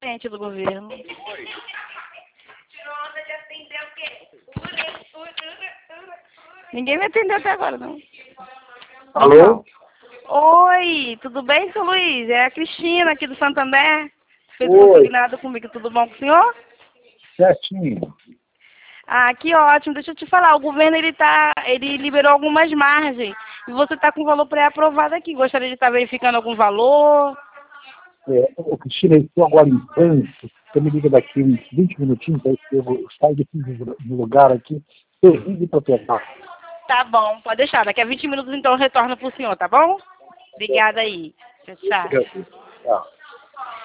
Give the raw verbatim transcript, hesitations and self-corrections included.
assistente do governo. Ninguém me atendeu até agora, não. Alô? Oi, tudo bem, seu Luiz? É a Cristina aqui do Santander. Fez Oi. consignado comigo, tudo bom com o senhor? Certinho. Ah, que ótimo. Deixa eu te falar, o governo ele tá, ele liberou algumas margens e você está com o valor pré-aprovado aqui. Gostaria de estar verificando algum valor? É, ô, Cristina, eu estou agora em trânsito. Você me liga daqui uns vinte minutinhos, aí eu vou sair daqui do lugar aqui, servindo para pegar. Tá bom, pode deixar. Daqui a vinte minutos então eu retorno pro senhor, tá bom? Obrigada aí. Tchau, tchau. Tchau.